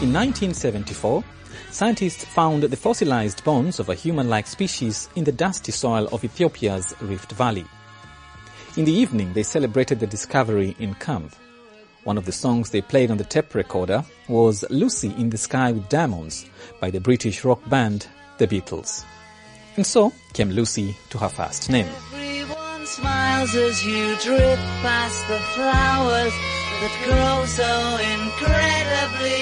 In 1974, scientists found the fossilized bones of a human-like species in the dusty soil of Ethiopia's Rift Valley. In the evening, they celebrated the discovery in camp. One of the songs they played on the tape recorder was Lucy in the Sky with Diamonds by the British rock band The Beatles. And so came Lucy to her first name. Everyone smiles as you drip past the flowers that grow so incredibly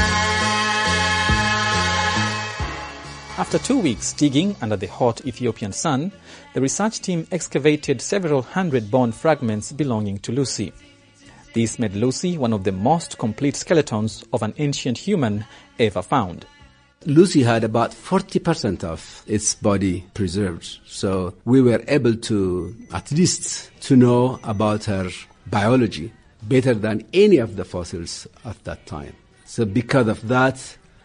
high. After 2 weeks digging under the hot Ethiopian sun, the research team excavated several hundred bone fragments belonging to Lucy. This made Lucy one of the most complete skeletons of an ancient human ever found. Lucy had about 40% of its body preserved. So we were able to at least to know about her biology better than any of the fossils at that time. So because of that,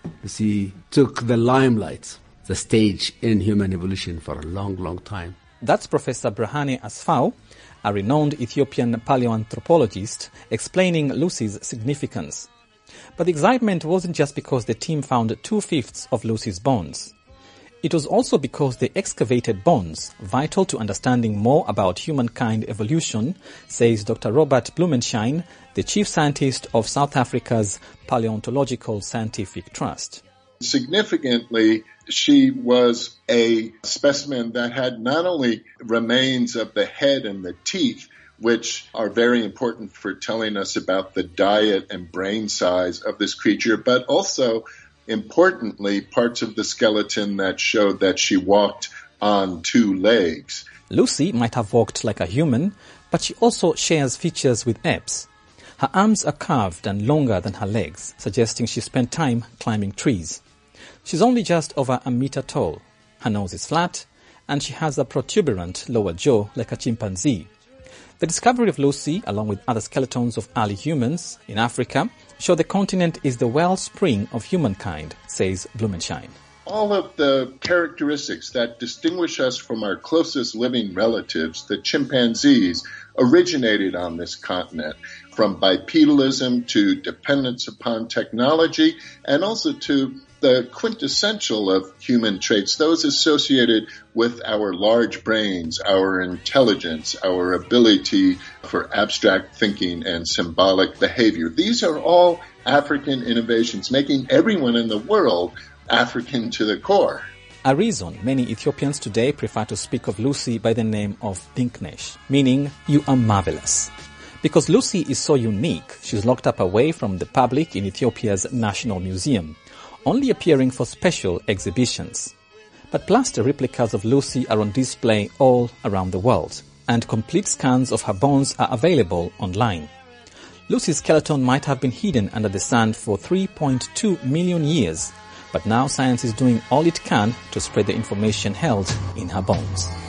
Lucy took the limelight, the stage in human evolution for a long, long time. That's Professor Brahane Asfaw, a renowned Ethiopian paleoanthropologist, explaining Lucy's significance. But the excitement wasn't just because the team found 2/5 of Lucy's bones. It was also because they excavated bones, vital to understanding more about humankind evolution, says Dr. Robert Blumenshine, the chief scientist of South Africa's Paleontological Scientific Trust. Significantly, she was a specimen that had not only remains of the head and the teeth, which are very important for telling us about the diet and brain size of this creature, but also, importantly, parts of the skeleton that showed that she walked on 2 legs. Lucy might have walked like a human, but she also shares features with apes. Her arms are curved and longer than her legs, suggesting she spent time climbing trees. She's only just over a meter tall. Her nose is flat, and she has a protuberant lower jaw like a chimpanzee. The discovery of Lucy, along with other skeletons of early humans in Africa, show the continent is the wellspring of humankind, says Blumenshine. All of the characteristics that distinguish us from our closest living relatives, the chimpanzees, originated on this continent, from bipedalism to dependence upon technology, and also to the quintessential of human traits, those associated with our large brains, our intelligence, our ability for abstract thinking and symbolic behavior. These are all African innovations, making everyone in the world African to the core. A reason many Ethiopians today prefer to speak of Lucy by the name of Dinknesh, meaning you are marvelous. Because Lucy is so unique, she's locked up away from the public in Ethiopia's National Museum, only appearing for special exhibitions. But plaster replicas of Lucy are on display all around the world, and complete scans of her bones are available online. Lucy's skeleton might have been hidden under the sand for 3.2 million years, but now science is doing all it can to spread the information held in her bones.